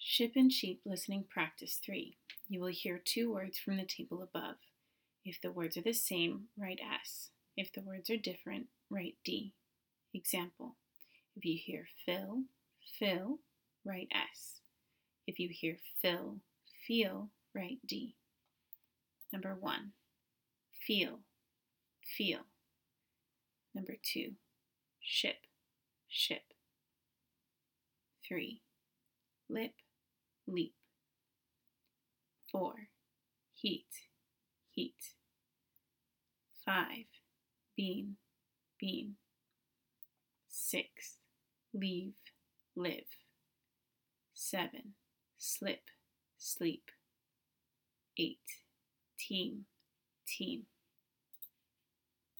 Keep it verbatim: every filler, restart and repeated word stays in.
Ship and sheep listening practice three. You will hear two words from the table above. If the words are the same, write S. If the words are different, write D. Example: if you hear fill, fill, write S. If you hear fill, feel, write D. Number one, feel, feel. Number two, ship, ship. Three, lip, leap. Four, heat, heat. Five, bean, bean. Six, leave, live. Seven, slip, sleep. Eight, team, team.